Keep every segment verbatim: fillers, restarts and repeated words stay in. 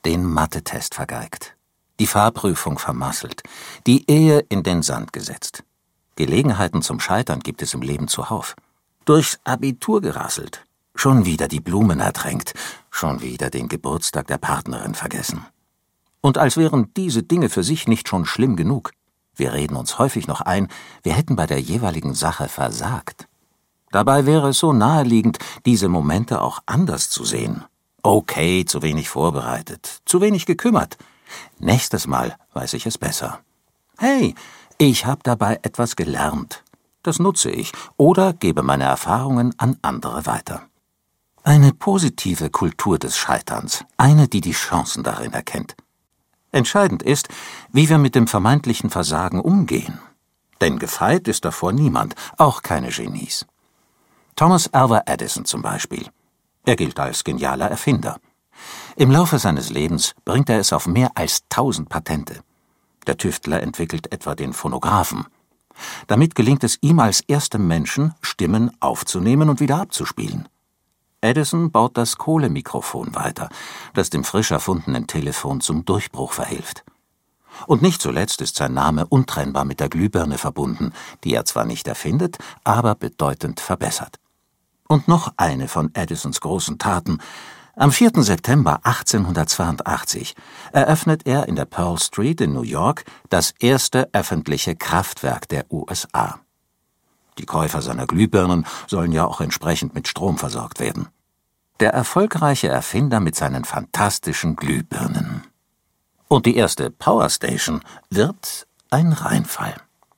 den Mathe-Test vergeigt, die Fahrprüfung vermasselt, die Ehe in den Sand gesetzt. Gelegenheiten zum Scheitern gibt es im Leben zuhauf. Durchs Abitur gerasselt, schon wieder die Blumen ertränkt, schon wieder den Geburtstag der Partnerin vergessen. Und als wären diese Dinge für sich nicht schon schlimm genug. Wir reden uns häufig noch ein, wir hätten bei der jeweiligen Sache versagt. Dabei wäre es so naheliegend, diese Momente auch anders zu sehen. Okay, zu wenig vorbereitet, zu wenig gekümmert. Nächstes Mal weiß ich es besser. Hey, ich habe dabei etwas gelernt. Das nutze ich oder gebe meine Erfahrungen an andere weiter. Eine positive Kultur des Scheiterns, eine, die die Chancen darin erkennt. Entscheidend ist, wie wir mit dem vermeintlichen Versagen umgehen. Denn gefeit ist davor niemand, auch keine Genies. Thomas Alva Edison zum Beispiel. Er gilt als genialer Erfinder. Im Laufe seines Lebens bringt er es auf mehr als tausend Patente. Der Tüftler entwickelt etwa den Phonographen. Damit gelingt es ihm als erstem Menschen, Stimmen aufzunehmen und wieder abzuspielen. Edison baut das Kohlemikrofon weiter, das dem frisch erfundenen Telefon zum Durchbruch verhilft. Und nicht zuletzt ist sein Name untrennbar mit der Glühbirne verbunden, die er zwar nicht erfindet, aber bedeutend verbessert. Und noch eine von Edisons großen Taten. Am vierten September achtzehnhundertzweiundachtzig eröffnet er in der Pearl Street in New York das erste öffentliche Kraftwerk der U S A. Die Käufer seiner Glühbirnen sollen ja auch entsprechend mit Strom versorgt werden. Der erfolgreiche Erfinder mit seinen fantastischen Glühbirnen. Und die erste Powerstation wird ein Reinfall.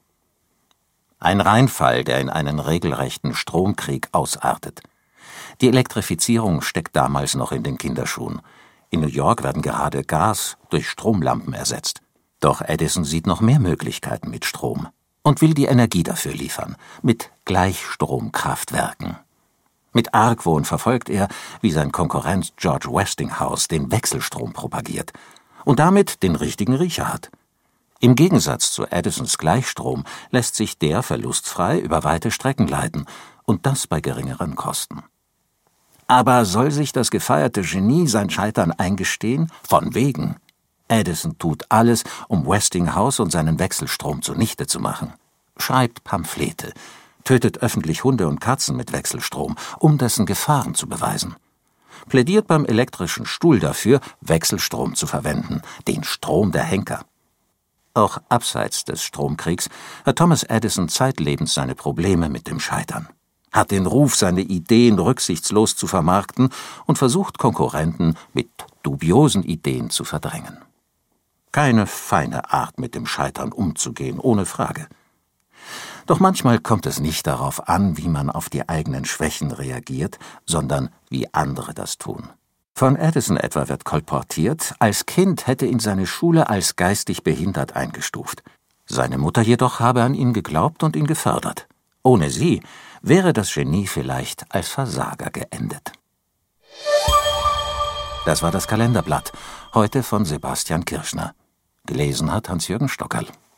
Ein Reinfall, der in einen regelrechten Stromkrieg ausartet. Die Elektrifizierung steckt damals noch in den Kinderschuhen. In New York werden gerade Gas durch Stromlampen ersetzt. Doch Edison sieht noch mehr Möglichkeiten mit Strom und will die Energie dafür liefern, mit Gleichstromkraftwerken. Mit Argwohn verfolgt er, wie sein Konkurrent George Westinghouse den Wechselstrom propagiert und damit den richtigen Riecher hat. Im Gegensatz zu Edisons Gleichstrom lässt sich der verlustfrei über weite Strecken leiten und das bei geringeren Kosten. Aber soll sich das gefeierte Genie sein Scheitern eingestehen? Von wegen. Edison tut alles, um Westinghouse und seinen Wechselstrom zunichte zu machen. Schreibt Pamphlete, tötet öffentlich Hunde und Katzen mit Wechselstrom, um dessen Gefahren zu beweisen. Plädiert beim elektrischen Stuhl dafür, Wechselstrom zu verwenden, den Strom der Henker. Auch abseits des Stromkriegs hat Thomas Edison zeitlebens seine Probleme mit dem Scheitern. Hat den Ruf, seine Ideen rücksichtslos zu vermarkten und versucht, Konkurrenten mit dubiosen Ideen zu verdrängen. Keine feine Art, mit dem Scheitern umzugehen, ohne Frage. Doch manchmal kommt es nicht darauf an, wie man auf die eigenen Schwächen reagiert, sondern wie andere das tun. Von Edison etwa wird kolportiert, als Kind hätte ihn seine Schule als geistig behindert eingestuft. Seine Mutter jedoch habe an ihn geglaubt und ihn gefördert. Ohne sie wäre das Genie vielleicht als Versager geendet. Das war das Kalenderblatt, heute von Sebastian Kirschner. Gelesen hat Hans-Jürgen Stockerl.